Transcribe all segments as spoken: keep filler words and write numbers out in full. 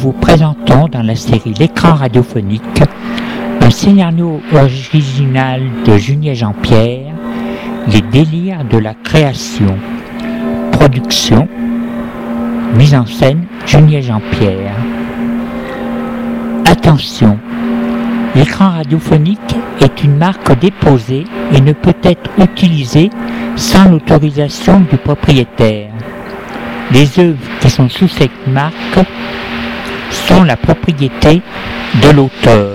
vous présentons dans la série L'écran radiophonique un scénario original de Junie et Jean-Pierre, Les délires de la création. Production, mise en scène Junie et Jean-Pierre. Attention, l'écran radiophonique est une marque déposée et ne peut être utilisé sans l'autorisation du propriétaire. Les œuvres qui sont sous cette marque sont la propriété de l'auteur.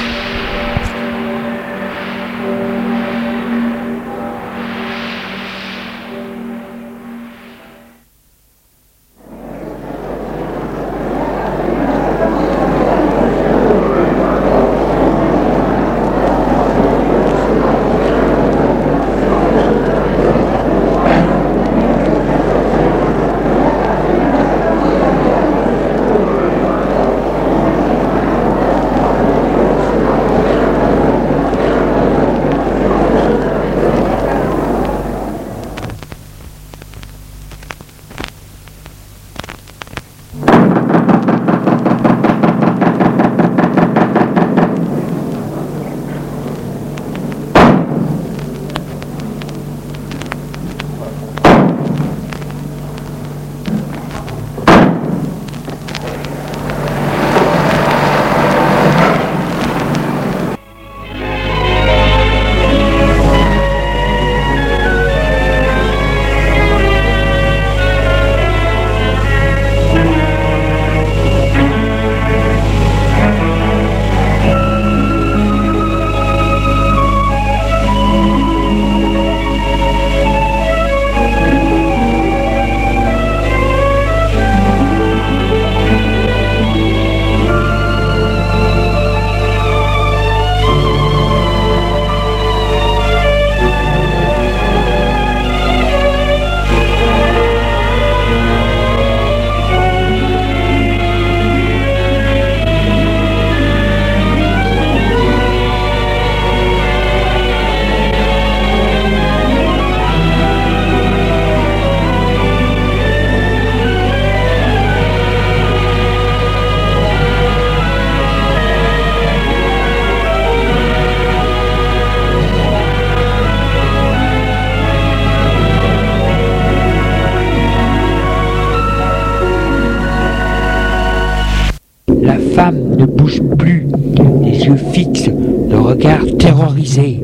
La femme ne bouge plus, les yeux fixes, le regard terrorisé.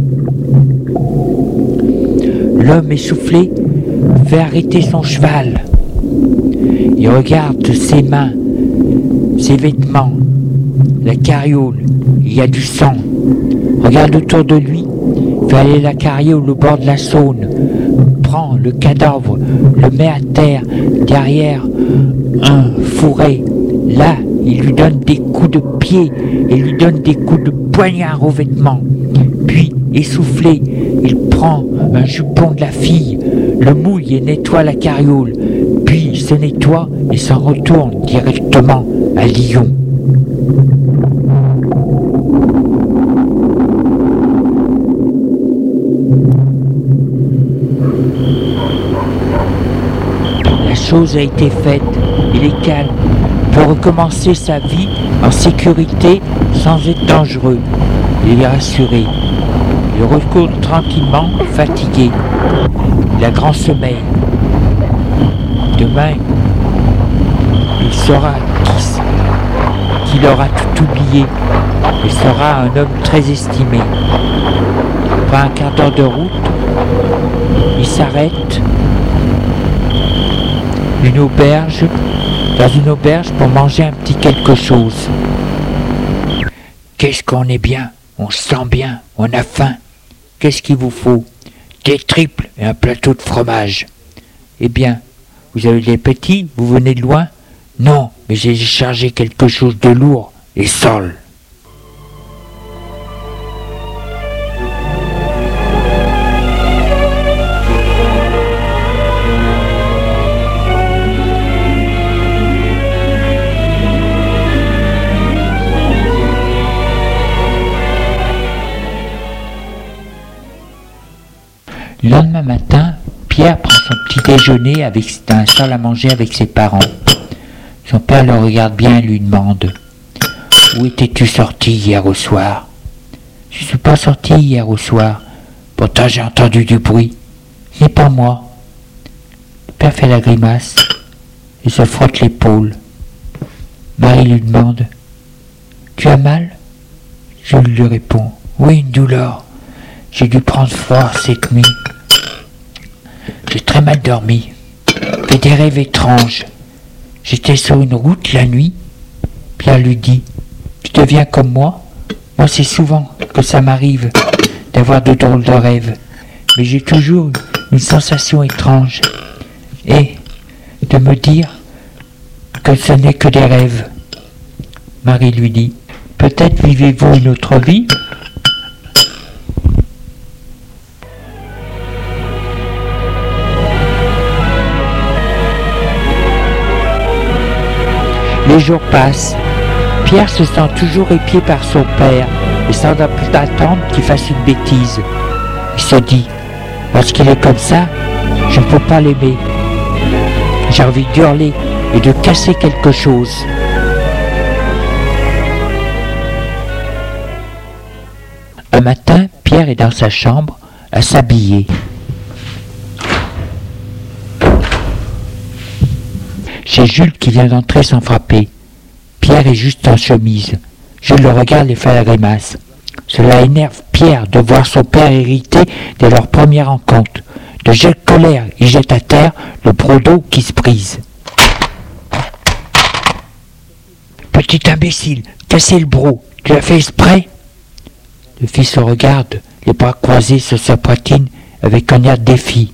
L'homme essoufflé fait arrêter son cheval. Il regarde ses mains, ses vêtements, la carriole, il y a du sang. Regarde autour de lui, fait aller la carriole au bord de la Saône, prend le cadavre, le met à terre, derrière un fourré. Là, il lui donne des coups de pied et lui donne des coups de poignard aux vêtements. Puis, essoufflé, il prend un jupon de la fille, le mouille et nettoie la carriole. Puis, il se nettoie et s'en retourne directement à Lyon. La chose a été faite, il est calme. Peut recommencer sa vie en sécurité sans être dangereux. Il est rassuré. Il recourt tranquillement, fatigué. Il a grand sommeil. Demain, il saura qu'il aura tout oublié. Il sera un homme très estimé. Après un quart d'heure de route, il s'arrête. Une auberge. Dans une auberge pour manger un petit quelque chose. Qu'est-ce qu'on est bien, on se sent bien, on a faim. Qu'est-ce qu'il vous faut? Des triples et un plateau de fromage. Eh bien, vous avez les petits, vous venez de loin? Non, mais j'ai chargé quelque chose de lourd et sale. Le lendemain matin, Pierre prend son petit déjeuner avec un salle à manger avec ses parents. Son père le regarde bien et lui demande « Où étais-tu sorti hier au soir ?»« Je ne suis pas sorti hier au soir. Pourtant j'ai entendu du bruit. Ce n'est pas moi. » Le père fait la grimace et se frotte l'épaule. Marie lui demande « Tu as mal ?» Jules lui répond « Oui, une douleur. J'ai dû prendre froid cette nuit. J'ai très mal dormi. Fait des rêves étranges. J'étais sur une route la nuit. » Pierre lui dit « Tu deviens comme moi ? Moi, c'est souvent que ça m'arrive d'avoir de drôles de rêves. Mais j'ai toujours une sensation étrange. Et de me dire que ce n'est que des rêves. » Marie lui dit « Peut-être vivez-vous une autre vie ?» Les jours passent. Pierre se sent toujours épié par son père et sans attendre qu'il fasse une bêtise. Il se dit, lorsqu'il est comme ça, je ne peux pas l'aimer. J'ai envie d'hurler et de casser quelque chose. Un matin, Pierre est dans sa chambre à s'habiller. C'est Jules qui vient d'entrer sans frapper. Pierre est juste en chemise. Jules le regarde et fait la grimace. Cela énerve Pierre de voir son père irrité dès leur première rencontre. De quelle colère, il jette à terre le broc d'eau qui se brise. « Petit imbécile, cassez le broc, tu l'as fait exprès ?» Le fils le regarde, les bras croisés sur sa poitrine avec un air de défi.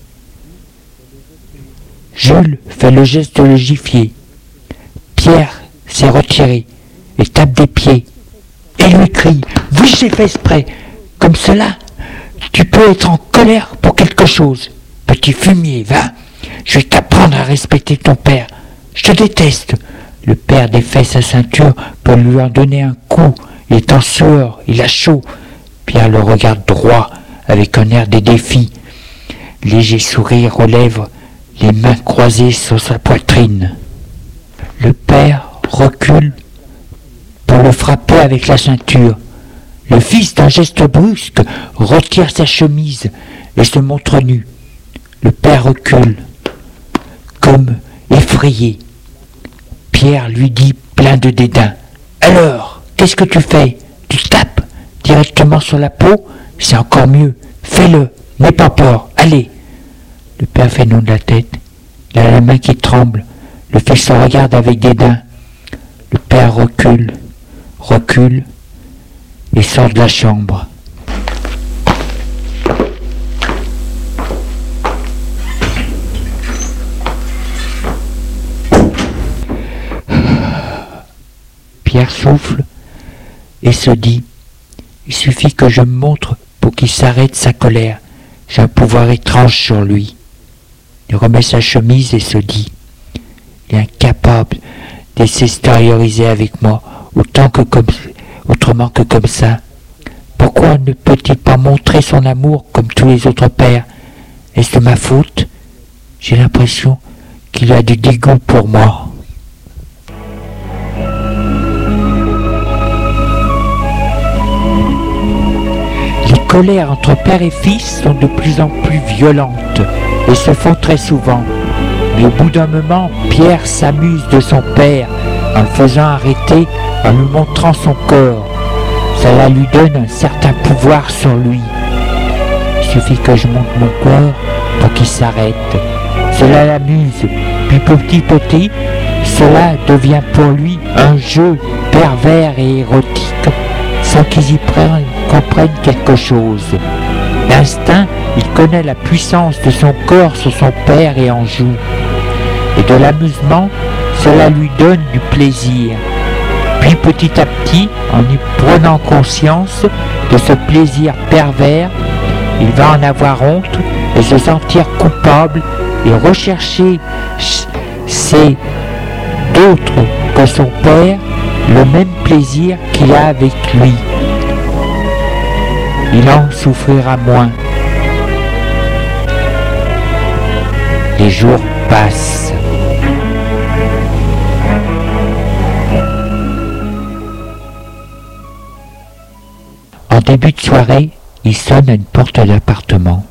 Jules fait le geste de le gifler. Pierre s'est retiré et tape des pieds et lui crie « Oui, j'ai fait exprès. Comme cela, tu peux être en colère pour quelque chose. Petit fumier, va. Je vais t'apprendre à respecter ton père. Je te déteste. » Le père défait sa ceinture pour lui en donner un coup. Il est en sueur, il a chaud. Pierre le regarde droit avec un air de défi. Léger sourire aux lèvres, les mains croisées sur sa poitrine. Le père recule pour le frapper avec la ceinture. Le fils, d'un geste brusque, retire sa chemise et se montre nu. Le père recule, comme effrayé. Pierre lui dit plein de dédain. « Alors, qu'est-ce que tu fais ? Tu tapes directement sur la peau ? C'est encore mieux. Fais-le, n'aie pas peur, allez !» Le père fait non de la tête. Il a la main qui tremble. Le fils se regarde avec dédain. Le père recule, recule et sort de la chambre. Pierre souffle et se dit « Il suffit que je me montre pour qu'il s'arrête sa colère. J'ai un pouvoir étrange sur lui. » Il remet sa chemise et se dit « Il est incapable de s'extérioriser avec moi, autant que comme, autrement que comme ça. Pourquoi ne peut-il pas montrer son amour comme tous les autres pères? Est-ce de ma faute? J'ai l'impression qu'il a du dégoût pour moi. » Les colères entre père et fils sont de plus en plus violentes et se font très souvent. Mais au bout d'un moment, Pierre s'amuse de son père en le faisant arrêter, en lui montrant son corps. Cela lui donne un certain pouvoir sur lui. Il suffit que je monte mon corps pour qu'il s'arrête. Cela l'amuse. Puis petit à petit, cela devient pour lui un jeu pervers et érotique, sans qu'ils y prennent, comprennent quelque chose. D'instinct, il connaît la puissance de son corps sur son père et en joue. Et de l'amusement, cela lui donne du plaisir. Puis petit à petit, en y prenant conscience de ce plaisir pervers, il va en avoir honte et se sentir coupable et rechercher c'est d'autres que son père le même plaisir qu'il a avec lui. Il en souffrira moins. Les jours passent. début de soirée, il sonne à une porte d'appartement.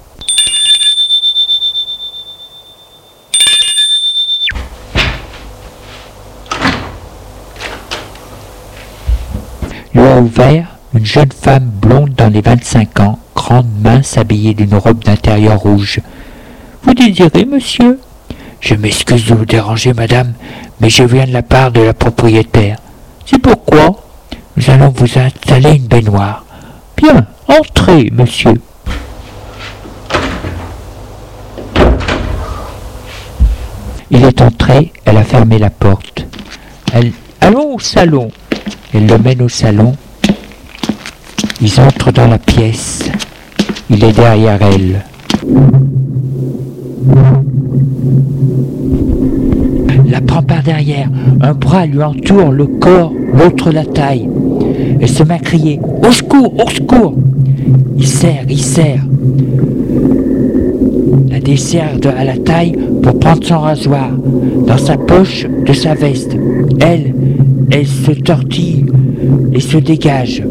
Lui a ouvert une jeune femme blonde dans les vingt-cinq ans, grande, mince, habillée d'une robe d'intérieur rouge. « Vous désirez, monsieur ?»« Je m'excuse de vous déranger, madame, mais je viens de la part de la propriétaire. »« C'est pourquoi ? Nous allons vous installer une baignoire. »« Bien, entrez, monsieur. » Il est entré, elle a fermé la porte. Elle... « Allons au salon !» Elle le mène au salon. Ils entrent dans la pièce. Il est derrière elle. La prend par derrière. Un bras lui entoure le corps, l'autre la taille. Elle se met à crier « Au secours, au secours !» Il serre, il serre. La desserre de, à la taille pour prendre son rasoir dans sa poche de sa veste. Elle, elle se tortille et se dégage.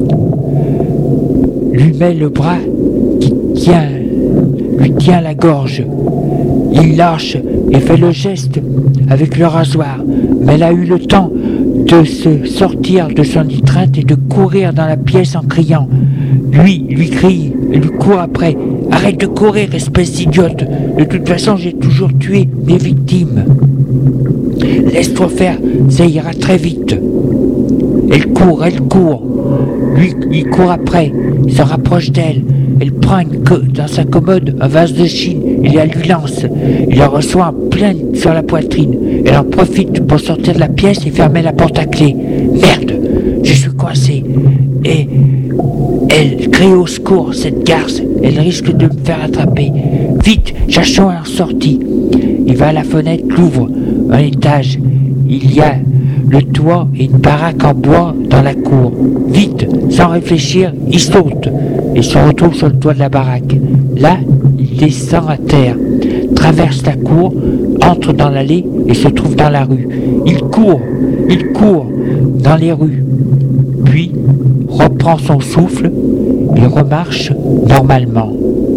Lui met le bras qui tient, lui tient la gorge. Il lâche et fait le geste avec le rasoir. Mais elle a eu le temps de se sortir de son étreinte et de courir dans la pièce en criant. Lui, lui crie et lui court après. « Arrête de courir, espèce d'idiote. De toute façon, j'ai toujours tué mes victimes. Laisse-toi faire, ça ira très vite. » Elle court, elle court. Lui, il court après, il se rapproche d'elle. Elle prend une co- dans sa commode un vase de Chine et la lui lance. Il la reçoit en plein sur la poitrine. Elle en profite pour sortir de la pièce et fermer la porte à clé. « Merde, je suis coincé. » Et elle crie au secours, cette garce. Elle risque de me faire attraper. « Vite, cherchons un sortie. » Il va à la fenêtre, l'ouvre. Un étage. Il y a le toit et une baraque en bois dans la cour. Vite, sans réfléchir, il saute et se retrouve sur le toit de la baraque. Là, il descend à terre, traverse la cour, entre dans l'allée et se trouve dans la rue. Il court, il court dans les rues, puis reprend son souffle et remarche normalement.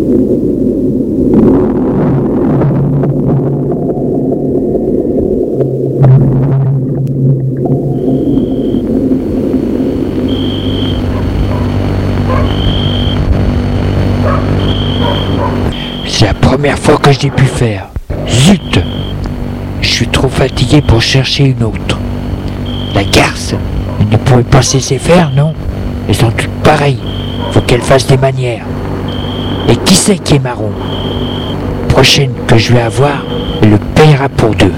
C'est la première fois que je l'ai pu faire. Zut! Je suis trop fatigué pour chercher une autre. La garce, elle ne pouvait pas se laisser faire, non? Elles sont toutes pareilles. Faut qu'elle fasse des manières. Et qui c'est qui est marron? Prochaine que je vais avoir, elle le paiera pour deux.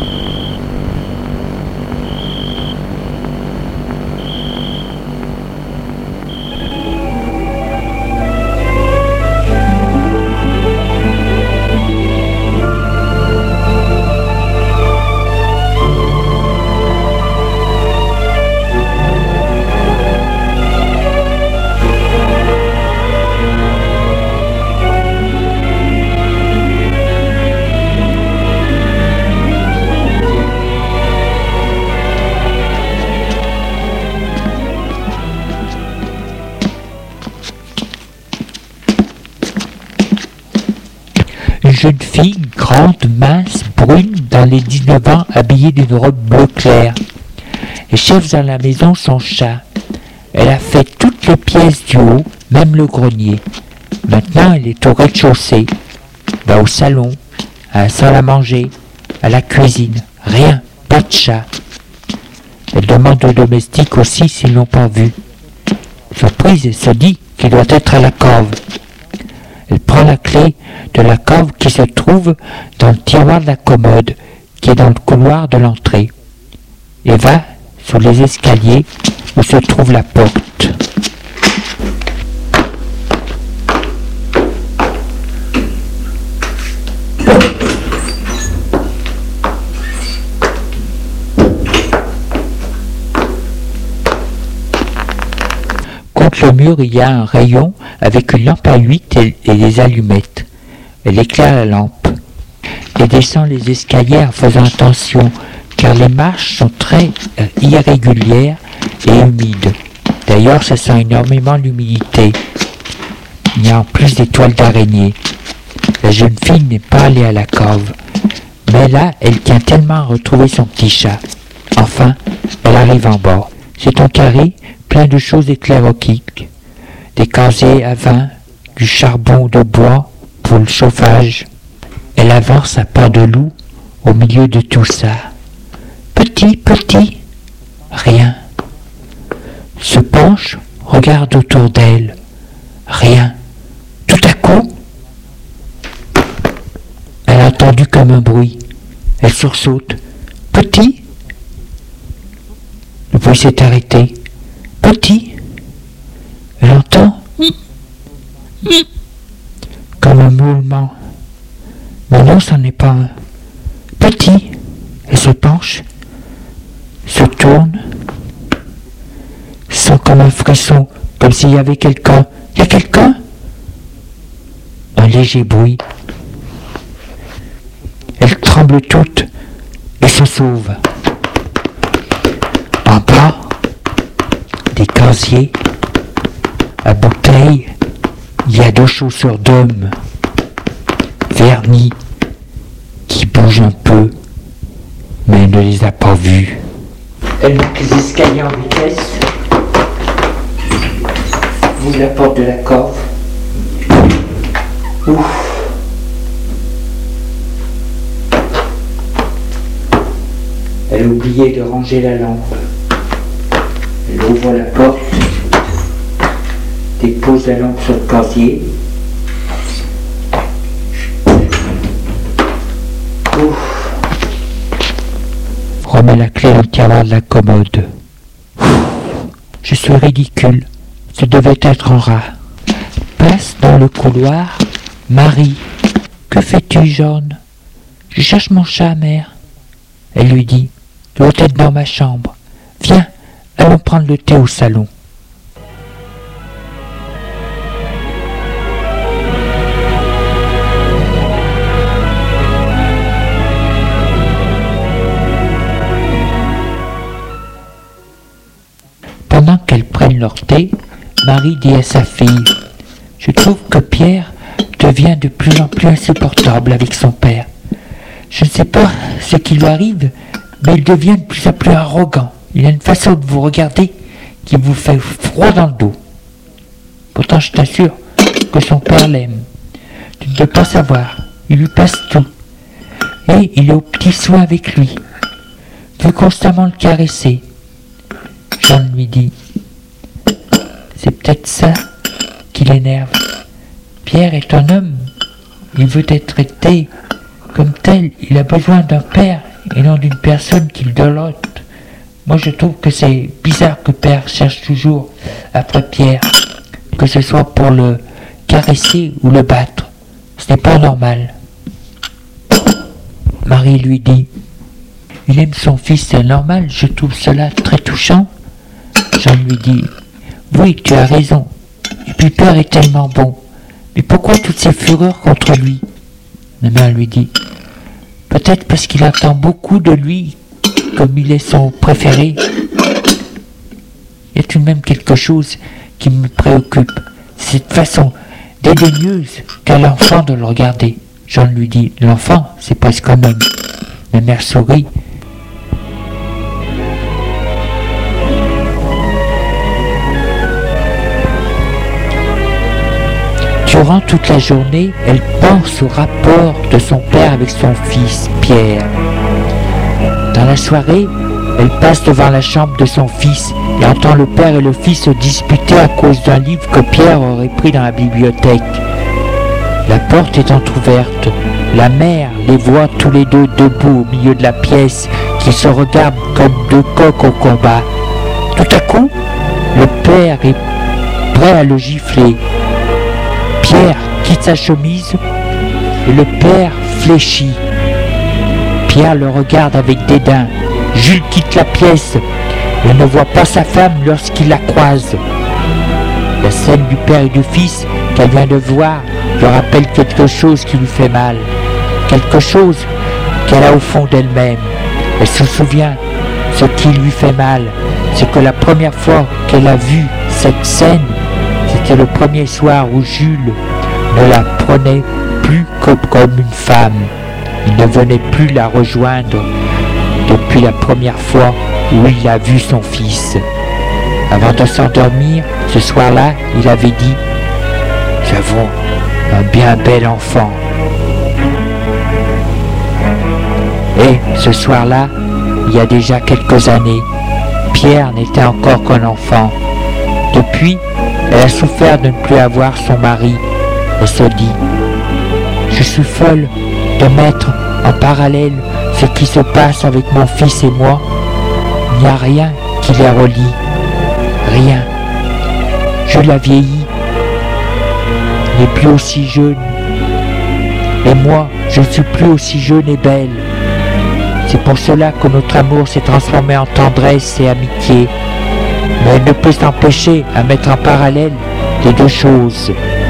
Une jeune fille, grande, mince, brune, dans les dix-neuf ans, habillée d'une robe bleu clair. Les chefs dans la maison sont chats. Elle a fait toutes les pièces du haut, même le grenier. Maintenant, elle est au rez-de-chaussée. Va au salon, à la salle à manger, à la cuisine. Rien, pas de chat. Elle demande aux domestiques aussi s'ils l'ont pas vu. Surprise, elle se dit qu'il doit être à la cave. Elle prend la clé de la cave qui se trouve dans le tiroir de la commode, qui est dans le couloir de l'entrée, et va sur les escaliers où se trouve la porte. Contre le mur, il y a un rayon avec une lampe à huit et, et des allumettes. Elle éclaire la lampe et descend les escaliers en faisant attention, car les marches sont très euh, irrégulières et humides. D'ailleurs, ça sent énormément l'humidité. Il y a en plus des toiles d'araignée. La jeune fille n'est pas allée à la cave. Mais là, elle tient tellement à retrouver son petit chat. Enfin, elle arrive en bas. C'est un carré plein de choses éclaireuses. Des casiers à vin, du charbon de bois pour le chauffage. Elle avance à pas de loup au milieu de tout ça. Petit, petit, rien. Se penche, regarde autour d'elle. Rien. Tout à coup, elle a entendu comme un bruit. Elle sursaute. Petit. Le bruit s'est arrêté. Petit. Elle entend comme un moulement. Mais non, ça n'est pas un. Petit. Elle se penche, se tourne, sent comme un frisson, comme s'il y avait quelqu'un. Il y a quelqu'un? Un léger bruit. Elle tremble toute et se sauve. En bas, des casiers à bouteilles, il y a deux chaussures d'homme vernis qui bougent un peu, mais elle ne les a pas vus. Elle monte les escaliers en vitesse, ouvre la porte de la cave. Ouf. Elle a oublié de ranger la lampe. Elle ouvre la porte, dépose la lampe sur le casier. Ouf. Remet la clé dans le tiroir de la commode. Ouf. Je suis ridicule. Ce devait être un rat. Passe dans le couloir. Marie, que fais-tu, jaune? Je cherche mon chat, mère. Elle lui dit, doit être dans ma chambre. Viens, allons prendre le thé au salon. Pendant qu'elles prennent leur thé, Marie dit à sa fille, je trouve que Pierre devient de plus en plus insupportable avec son père. Je ne sais pas ce qui lui arrive, mais il devient de plus en plus arrogant. Il a une façon de vous regarder qui vous fait froid dans le dos. Pourtant, je t'assure que son père l'aime. Tu ne peux pas savoir. Il lui passe tout. Et il est aux petits soins avec lui. Il veut constamment le caresser. Jean lui dit, c'est peut-être ça qui l'énerve. Pierre est un homme. Il veut être traité comme tel. Il a besoin d'un père et non d'une personne qui le dolote. Moi, je trouve que c'est bizarre que Père cherche toujours après Pierre, que ce soit pour le caresser ou le battre. Ce n'est pas normal. Marie lui dit, il aime son fils, c'est normal, je trouve cela très touchant. Jean lui dit, oui, tu as raison. Et puis Père est tellement bon. Mais pourquoi toutes ces fureurs contre lui? La mère lui dit, peut-être parce qu'il attend beaucoup de lui, comme il est son préféré. Il y a tout de même quelque chose qui me préoccupe. C'est cette façon dédaigneuse qu'a l'enfant de le regarder. Jean lui dit, l'enfant, c'est presque un homme. La mère sourit. Durant toute la journée, elle pense au rapport de son père avec son fils, Pierre. Dans la soirée, elle passe devant la chambre de son fils et entend le père et le fils se disputer à cause d'un livre que Pierre aurait pris dans la bibliothèque. La porte est entr'ouverte. La mère les voit tous les deux debout au milieu de la pièce, qui se regardent comme deux coqs au combat. Tout à coup, le père est prêt à le gifler. Pierre quitte sa chemise et le père fléchit. Pierre le regarde avec dédain. Jules quitte la pièce et ne voit pas sa femme lorsqu'il la croise. La scène du père et du fils qu'elle vient de voir lui rappelle quelque chose qui lui fait mal, quelque chose qu'elle a au fond d'elle-même. Elle se souvient ce qui lui fait mal c'est que la première fois qu'elle a vu cette scène, c'était le premier soir où Jules ne la prenait plus comme, comme une femme. Il ne venait plus la rejoindre depuis la première fois où il a vu son fils. Avant de s'endormir, ce soir-là, il avait dit « Nous avons un bien bel enfant. » Et ce soir-là, il y a déjà quelques années, Pierre n'était encore qu'un enfant. Depuis, elle a souffert de ne plus avoir son mari et se dit « Je suis folle de mettre en parallèle ce qui se passe avec mon fils et moi. Il n'y a rien qui les relie. Rien. Je la vieillis. Il n'est plus aussi jeune. Et moi, je ne suis plus aussi jeune et belle. C'est pour cela que notre amour s'est transformé en tendresse et amitié. Mais elle ne peut s'empêcher à mettre en parallèle les deux choses. »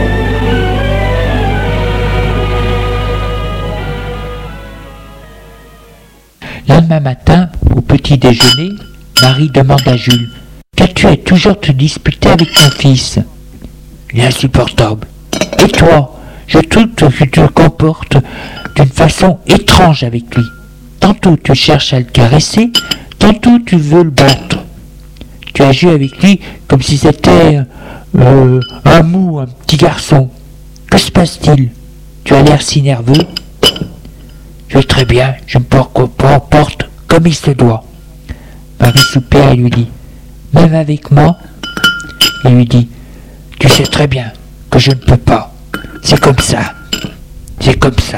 Le lendemain matin, au petit déjeuner, Marie demande à Jules « Qu'as-tu à toujours te disputer avec ton fils ?»« Il est insupportable. Et toi, je trouve que tu te comportes d'une façon étrange avec lui. Tantôt tu cherches à le caresser, tantôt tu veux le battre. Tu agis avec lui comme si c'était euh, un mou, un petit garçon. Que se passe-t-il? Tu as l'air si nerveux. » « Je vais très bien, je me comporte comme il se doit. » Marie soupire et lui dit « Même avec moi ?» Il lui dit « Tu sais très bien que je ne peux pas. C'est comme ça. C'est comme ça. »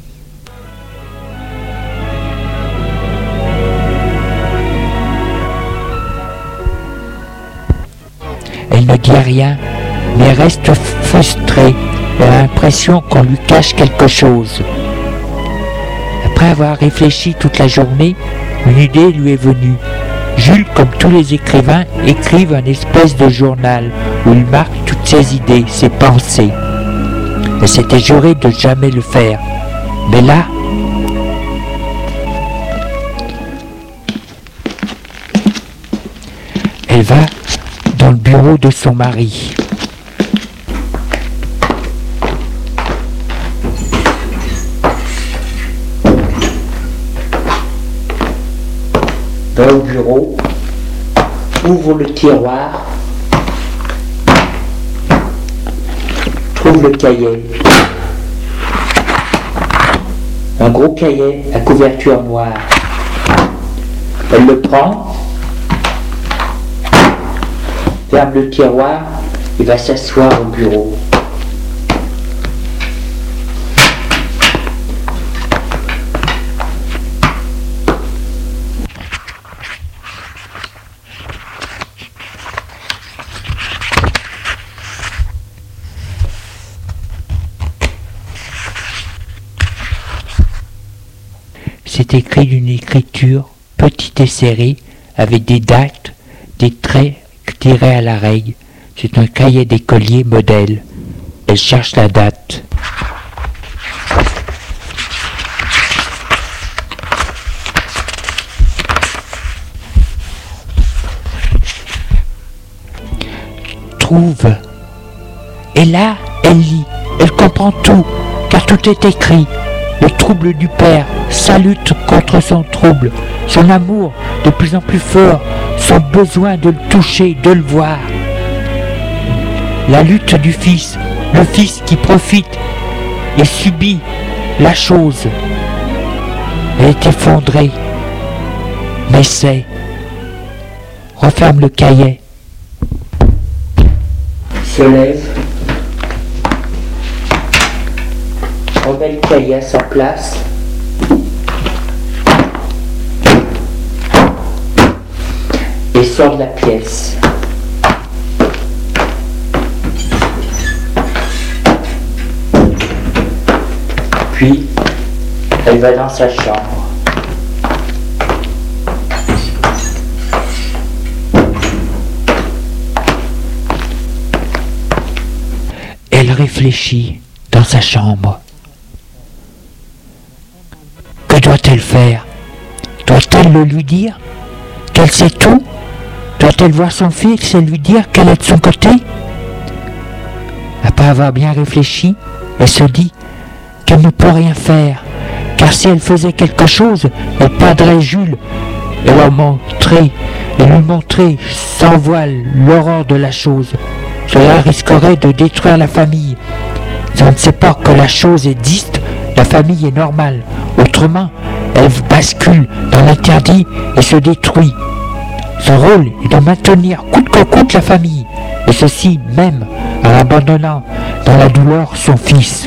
Elle ne dit rien, mais reste frustrée. Elle a l'impression qu'on lui cache quelque chose. Après avoir réfléchi toute la journée, une idée lui est venue. Jules, comme tous les écrivains, écrivent un espèce de journal où il marque toutes ses idées, ses pensées. Elle s'était jurée de jamais le faire. Mais là, elle va dans le bureau de son mari. Va au bureau, ouvre le tiroir, trouve le cahier. Un gros cahier à couverture noire. Elle le prend, ferme le tiroir et va s'asseoir au bureau. C'est écrit d'une écriture petite et serrée, avec des dates, des traits tirés à la règle. C'est un cahier d'écolier modèle. Elle cherche la date. Trouve. Et là, elle lit. Elle comprend tout, car tout est écrit. Le trouble du père, sa lutte contre son trouble, son amour de plus en plus fort, son besoin de le toucher, de le voir. La lutte du fils, le fils qui profite et subit la chose. Elle est effondrée, mais c'est. Referme le cahier, se lève, remet le cahier à sa place, et sort de la pièce. Puis, elle va dans sa chambre. Elle réfléchit dans sa chambre. Que doit-elle faire? Doit-elle le lui dire? Qu'elle sait tout? Doit-elle voir son fils et lui dire qu'elle est de son côté? Après avoir bien réfléchi, elle se dit qu'elle ne peut rien faire, car si elle faisait quelque chose, elle perdrait Jules et leur montrer, et lui montrer sans voile l'horreur de la chose. Cela risquerait de détruire la famille. Si on ne sait pas que la chose existe, la famille est normale. Autrement, elle bascule dans l'interdit et se détruit. Son rôle est de maintenir coûte que coûte la famille, et ceci même en abandonnant dans la douleur son fils.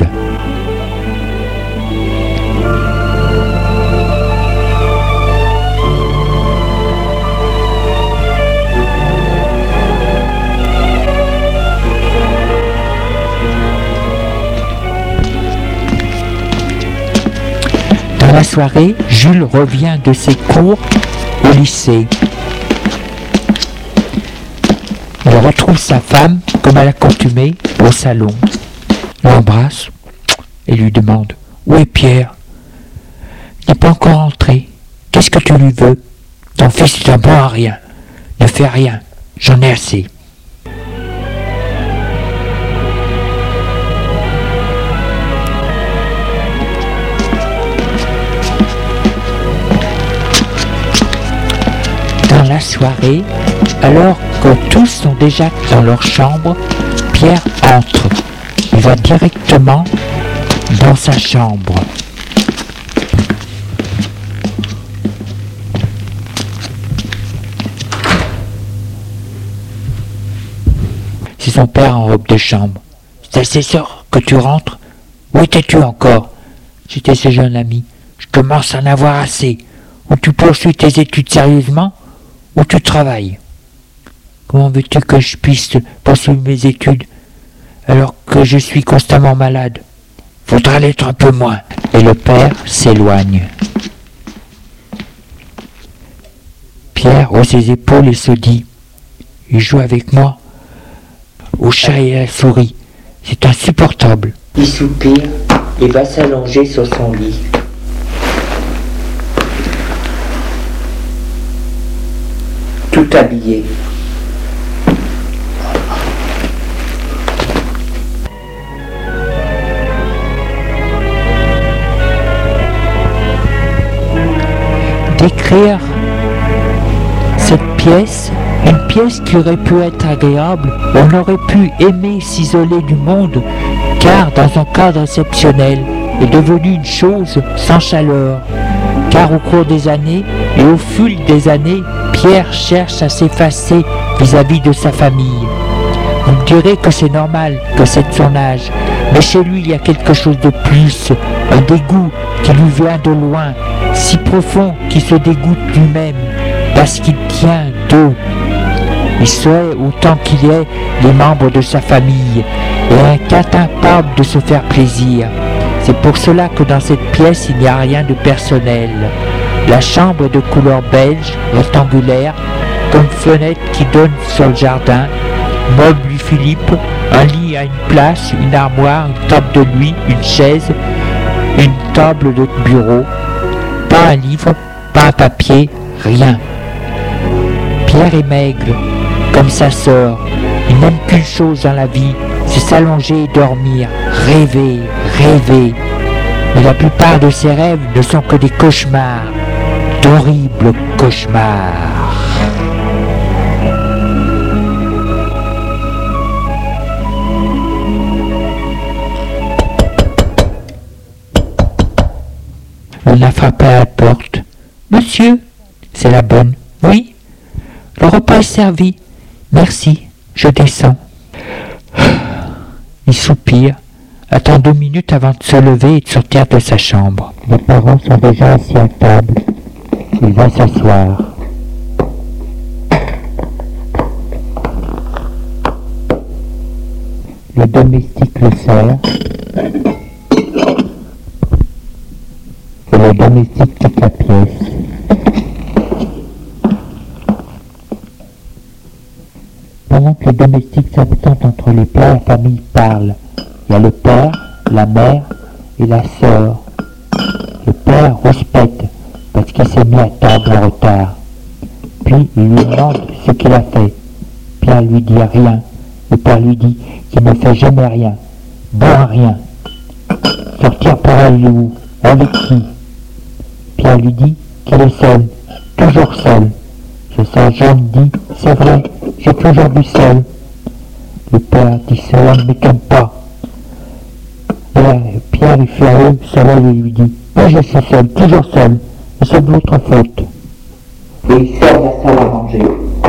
Dans la soirée, Jules revient de ses cours au lycée. Il retrouve sa femme, comme à l'accoutumée, au salon. L'embrasse et lui demande « Où est Pierre ? Il n'est pas encore rentré. Qu'est-ce que tu lui veux ? Ton fils est un bon à rien. Ne fais rien. J'en ai assez. » Dans la soirée, alors que tous sont déjà dans leur chambre, Pierre entre. Il va directement dans sa chambre. C'est son père en robe de chambre. C'est assez sûr que tu rentres? Où étais-tu encore? J'étais ce jeune ami. Je commence à en avoir assez. Ou tu poursuis tes études sérieusement, ou tu travailles. Comment veux-tu que je puisse poursuivre mes études alors que je suis constamment malade? Faudra l'être un peu moins. Et le père s'éloigne. Pierre hausse ses épaules et se dit « Il joue avec moi au chat et à la souris. C'est insupportable. » Il soupire et va s'allonger sur son lit. Tout habillé. Décrire cette pièce, une pièce qui aurait pu être agréable, on aurait pu aimer s'isoler du monde, car dans un cadre exceptionnel, est devenue une chose sans chaleur. Car au cours des années, et au fil des années, Pierre cherche à s'effacer vis-à-vis de sa famille. Vous me direz que c'est normal, que c'est de son âge, mais chez lui il y a quelque chose de plus, un dégoût qui lui vient de loin, si profond qu'il se dégoûte lui-même, parce qu'il tient d'eux. Il serait, autant qu'il est, les membres de sa famille, et incapable de se faire plaisir. C'est pour cela que dans cette pièce il n'y a rien de personnel. La chambre est de couleur beige, rectangulaire, comme fenêtre qui donne sur le jardin. Meuble Louis Philippe, un lit à une place, une armoire, une table de nuit, une chaise, une table de bureau. Pas un livre, pas un papier, rien. Pierre est maigre, comme sa sœur. Il n'aime qu'une chose dans la vie, c'est s'allonger et dormir, rêver, rêver. Mais la plupart de ses rêves ne sont que des cauchemars, d'horribles cauchemars. On a frappé à la porte. « Monsieur !» C'est la bonne. « Oui ?» « Le repas est servi. »« Merci, je descends. » Il soupire, attend deux minutes avant de se lever et de sortir de sa chambre. Les parents sont déjà assis à table. Il va s'asseoir. Le domestique le sert. Et le domestique quitte la pièce. Pendant que le domestique s'absente entre les plats, la famille parle. Il y a le père, la mère et la sœur. Le père rouspète parce qu'il s'est mis à table en retard. puis il lui demande ce qu'il a fait. Pierre lui dit rien. Le père lui dit qu'il ne fait jamais rien. Bon à rien. Sortir pour aller où? Avec qui? Pierre lui dit qu'il est seul, toujours seul. Le sergent dit, c'est vrai, j'ai toujours vu seul. Le père dit, cela ne m'étonne pas. Et Pierre est furieux, se lève et lui dit, moi je suis seul, toujours seul, et c'est de votre faute. Et il sort de la salle à manger.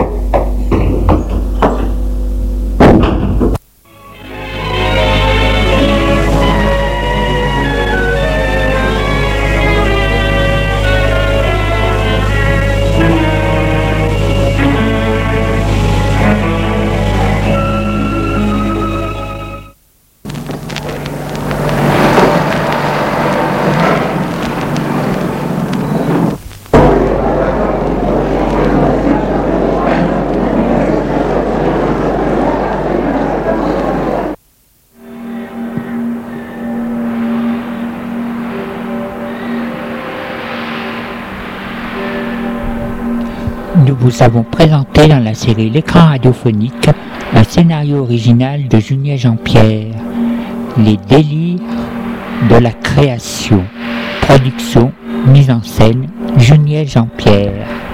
Nous vous avons présenté dans la série L'écran radiophonique un scénario original de Junier Jean-Pierre, Les délires de la création. Production, mise en scène, Junier Jean-Pierre.